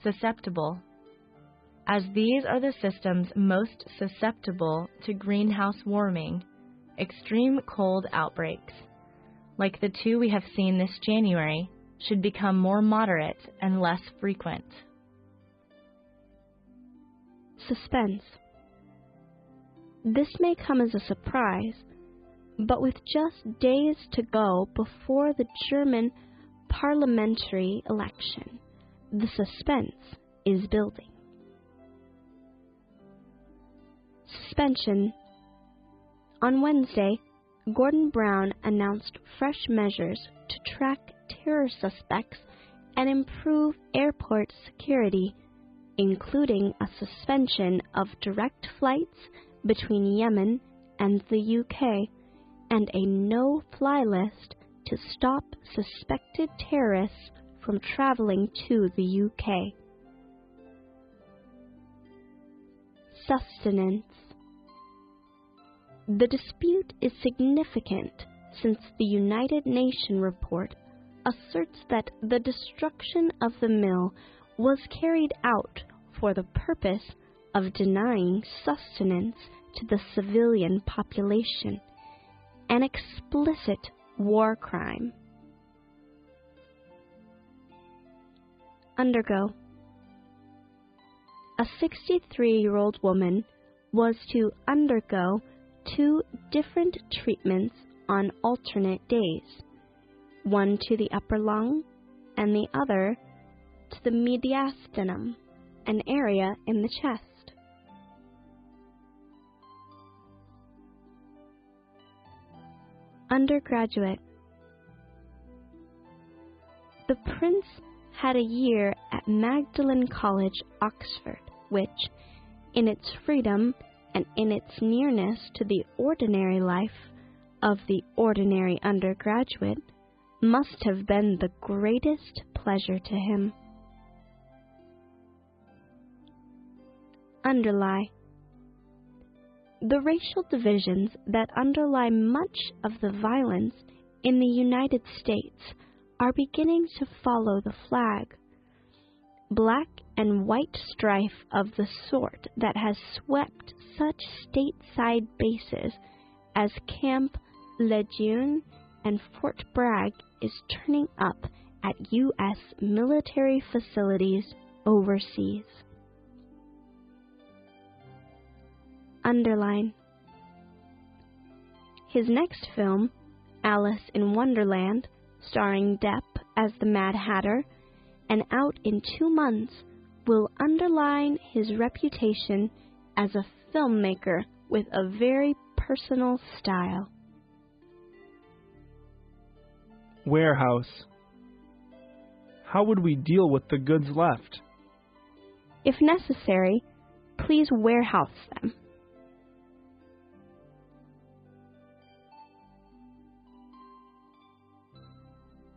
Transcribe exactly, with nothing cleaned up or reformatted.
susceptible, as these are the systems most susceptible to greenhouse warming, extreme cold outbreaks, like the two we have seen this January, should become more moderate and less frequent. Suspense. This may come as a surprise, but with just days to go before the German parliamentary election, the suspense is building. Suspension. On Wednesday, Gordon Brown announced fresh measures to track terror suspects and improve airport security, including a suspension of direct flights between Yemen and the U K and a no-fly list to stop suspected terrorists from traveling to the U K. Sustenance. The dispute is significant since the United Nations report asserts that the destruction of the mill was carried out for the purpose of denying sustenance to the civilian population, an explicit war crime. Undergo. A sixty-three-year-old woman was to undergo two different treatments on alternate days, one to the upper lung and the other to the mediastinum, an area in the chest. Undergraduate. The prince had a year at Magdalen College, Oxford, which, in its freedom and in its nearness to the ordinary life of the ordinary undergraduate, must have been the greatest pleasure to him. Underlie. The racial divisions that underlie much of the violence in the United States are beginning to follow the flag. Black and white strife of the sort that has swept such stateside bases as Camp Lejeune and Fort Bragg is turning up at U S military facilities overseas. Underline. His next film, Alice in Wonderland, starring Depp as the Mad Hatter, and out in two months, will underline his reputation as a filmmaker with a very personal style. Warehouse. How would we deal with the goods left? If necessary, please warehouse them.